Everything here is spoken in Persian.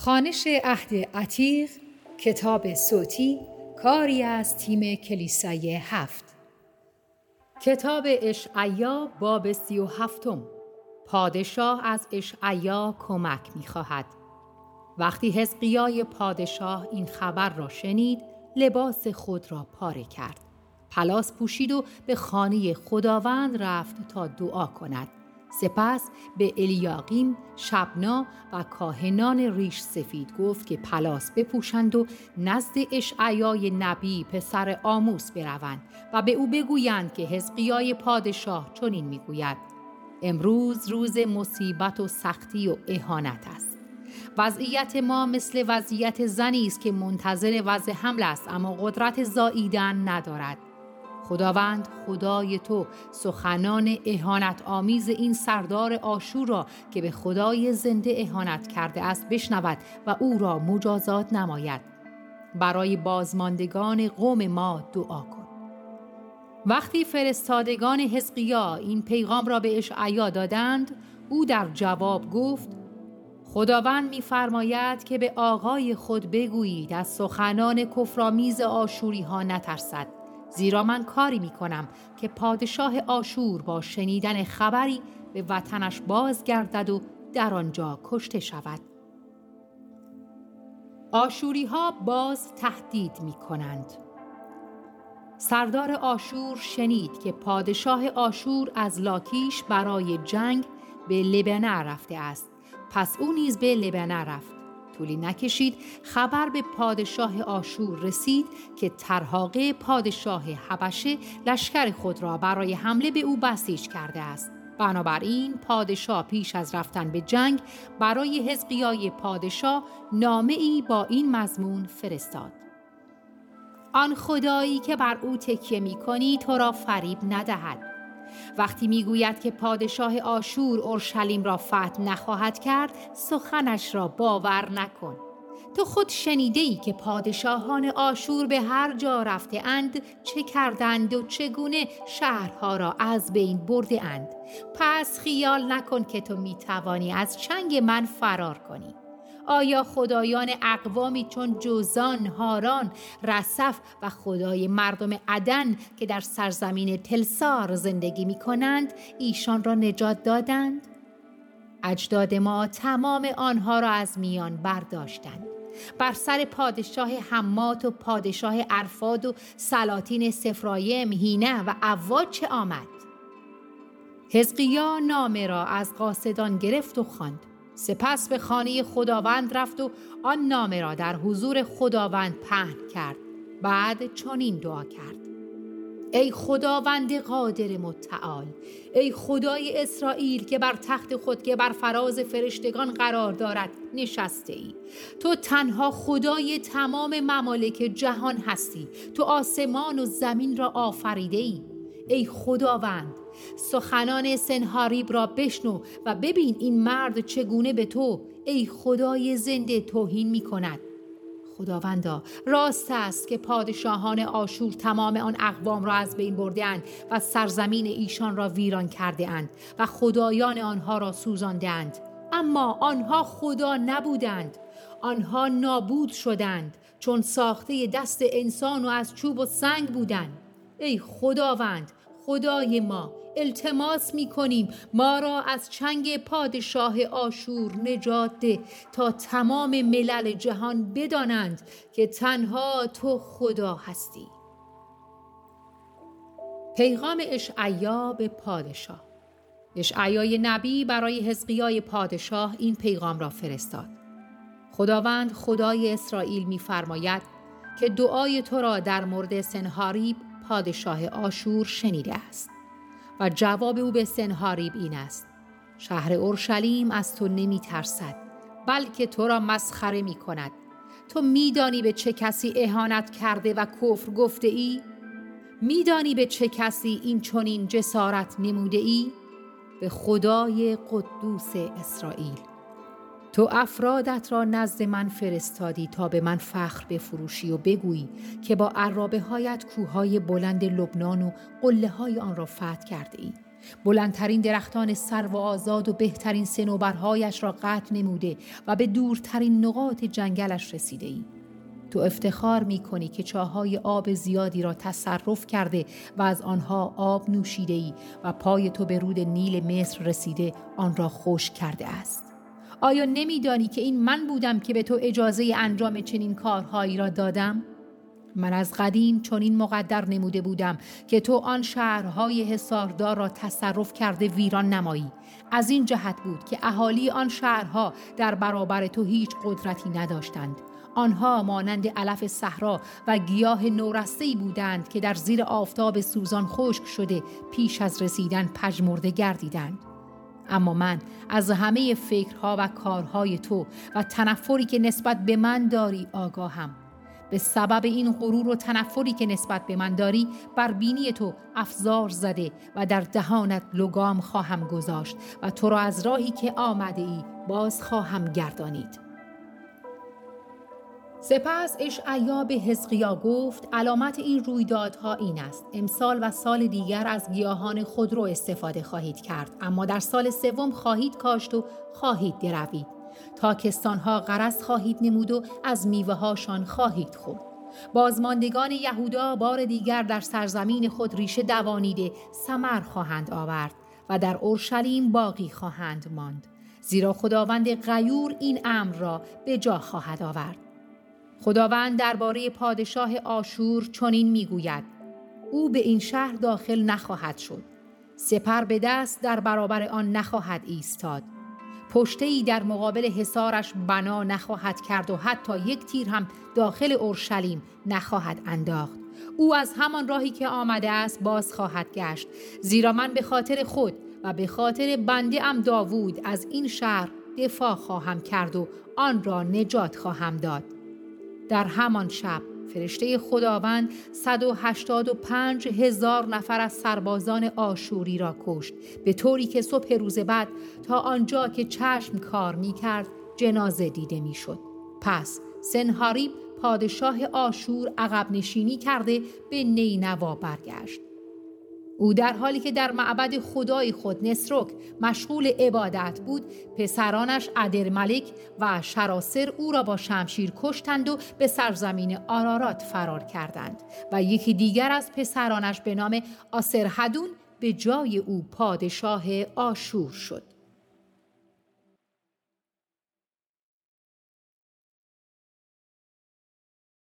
خوانش عهد عتیق، کتاب صوتی، کاری از تیم کلیسای 7. کتاب اشعیا باب 37. پادشاه از اشعیا کمک می‌خواهد. وقتی حزقیای پادشاه این خبر را شنید، لباس خود را پاره کرد. پلاس پوشید و به خانه خداوند رفت تا دعا کند. سپس به الیاقیم، شبنا و کاهنان ریش سفید گفت که پلاس بپوشند و نزد اشعیای نبی پسر آموس بروند و به او بگویند که حزقیای پادشاه چنین میگوید: امروز روز مصیبت و سختی و اهانت است. وضعیت ما مثل وضعیت زنی است که منتظر وضع حمل است اما قدرت زاییدن ندارد. خداوند خدای تو سخنان اهانت آمیز این سردار آشور را که به خدای زنده اهانت کرده است بشنود و او را مجازات نماید. برای بازماندگان قوم ما دعا کن. وقتی فرستادگان حزقیا این پیغام را به اشعیا دادند، او در جواب گفت: خداوند می‌فرماید که به آقای خود بگویید از سخنان کفرآمیز آشوری ها نترسد، زیرا من کاری می‌کنم که پادشاه آشور با شنیدن خبری به وطنش بازگردد و در آنجا کشته شود. آشوری ها باز تهدید می‌کنند. سردار آشور شنید که پادشاه آشور از لاکیش برای جنگ به لبنه رفته است. پس او نیز به لبنه رفت. طولی نکشید خبر به پادشاه آشور رسید که ترهاقه پادشاه حبشه لشکر خود را برای حمله به او بسیج کرده است. بنابراین پادشاه پیش از رفتن به جنگ برای حزقیای پادشاه نامه‌ای با این مضمون فرستاد: آن خدایی که بر او تکیه می‌کنی تو را فریب ندهد. وقتی میگوید که پادشاه آشور اورشلیم را فتح نخواهد کرد، سخنش را باور نکن. تو خود شنیده‌ای که پادشاهان آشور به هر جا رفته اند چه کردند و چگونه شهرها را از بین برده اند. پس خیال نکن که تو میتوانی از چنگ من فرار کنی. آیا خدایان اقوامی چون جوزان، هاران، رصف و خدای مردم عدن که در سرزمین تلسار زندگی می کنند ایشان را نجات دادند؟ اجداد ما تمام آنها را از میان برداشتند. بر سر پادشاه حمات و پادشاه ارفاد و سلاطین سفرایم، هینه و عواد چه آمد؟ حزقیا نامه را از قاصدان گرفت و خواند. سپس به خانه خداوند رفت و آن نامه را در حضور خداوند پهن کرد. بعد چنین دعا کرد: ای خداوند قادر متعال، ای خدای اسرائیل که بر تخت خود که بر فراز فرشتگان قرار دارد نشسته ای. تو تنها خدای تمام ممالک جهان هستی. تو آسمان و زمین را آفریده ای. ای خداوند، سخنان سنحاریب را بشنو و ببین این مرد چگونه به تو ای خدای زنده توهین می کند. خداوندا، راست است که پادشاهان آشور تمام آن اقوام را از بین برده اند و سرزمین ایشان را ویران کرده اند و خدایان آنها را سوزانده اند. اما آنها خدا نبودند. آنها نابود شدند چون ساخته دست انسان و از چوب و سنگ بودند. ای خداوند، خدای ما، التماس می کنیم ما را از چنگ پادشاه آشور نجات ده تا تمام ملل جهان بدانند که تنها تو خدا هستی. پیغام اشعیا به پادشاه. اشعیای نبی برای حزقیای پادشاه این پیغام را فرستاد: خداوند خدای اسرائیل می‌فرماید که دعای تو را در مورد سنحاریب پادشاه آشور شنیده است. و جواب او به سنحاریب این است: شهر اورشلیم از تو نمی ترسد بلکه تو را مسخره می کند. تو می دانی به چه کسی اهانت کرده و کفر گفته ای؟ می دانی به چه کسی این چنین جسارت نموده ای؟ به خدای قدوس اسرائیل. تو افرادت را نزد من فرستادی تا به من فخر بفروشی و بگویی که با عرابه هایت کوههای بلند لبنان و قله های آن را فتح کرده ای. بلندترین درختان سرو و آزاد و بهترین صنوبرهایش را قطع نموده و به دورترین نقاط جنگلش رسیده ای. تو افتخار می کنی که چاهای آب زیادی را تصرف کرده و از آنها آب نوشیده ای و پای تو به رود نیل مصر رسیده آن را خشک کرده است. آیا نمی‌دانی که این من بودم که به تو اجازه انجام چنین کارهایی را دادم؟ من از قدیم چنین مقدر نموده بودم که تو آن شهرهای حصاردار را تصرف کرده ویران نمایی. از این جهت بود که اهالی آن شهرها در برابر تو هیچ قدرتی نداشتند. آنها مانند علف صحرا و گیاه نورسته‌ای بودند که در زیر آفتاب سوزان خشک شده پیش از رسیدن پژمرده گردیدند. اما من از همه فکرها و کارهای تو و تنفری که نسبت به من داری آگاهم. به سبب این غرور و تنفری که نسبت به من داری بر بینی تو افزار زده و در دهانت لگام خواهم گذاشت و تو را از راهی که آمده ای باز خواهم گردانید. سپس اشعیا به حزقیا گفت علامت این رویدادها این است: امسال و سال دیگر از گیاهان خودرو استفاده خواهید کرد، اما در سال سوم خواهید کاشت و خواهید دروید. تاکستانها غرس خواهید نمود و از میوه‌هاشان خواهید خورد. بازماندگان یهودا بار دیگر در سرزمین خود ریشه دوانیده ثمر خواهند آورد و در اورشلیم باقی خواهند ماند، زیرا خداوند غیور این امر را به جا خواهد آورد. خداوند درباره پادشاه آشور چنین میگوید: او به این شهر داخل نخواهد شد، سپر به دست در برابر آن نخواهد ایستاد، پشته‌ای در مقابل حصارش بنا نخواهد کرد و حتی یک تیر هم داخل اورشلیم نخواهد انداخت. او از همان راهی که آمده است باز خواهد گشت، زیرا من به خاطر خود و به خاطر بنده ام داوود از این شهر دفاع خواهم کرد و آن را نجات خواهم داد. در همان شب فرشته خداوند 185,000 نفر از سربازان آشوری را کشت، به طوری که صبح روز بعد تا آنجا که چشم کار می کرد جنازه دیده می شد. پس سنحاریب پادشاه آشور عقب نشینی کرده به نینوا برگشت. او در حالی که در معبد خدای خود نسروک مشغول عبادت بود، پسرانش ادرملک و شراسر او را با شمشیر کشتند و به سرزمین آرارات فرار کردند و یکی دیگر از پسرانش به نام آسرهدون به جای او پادشاه آشور شد.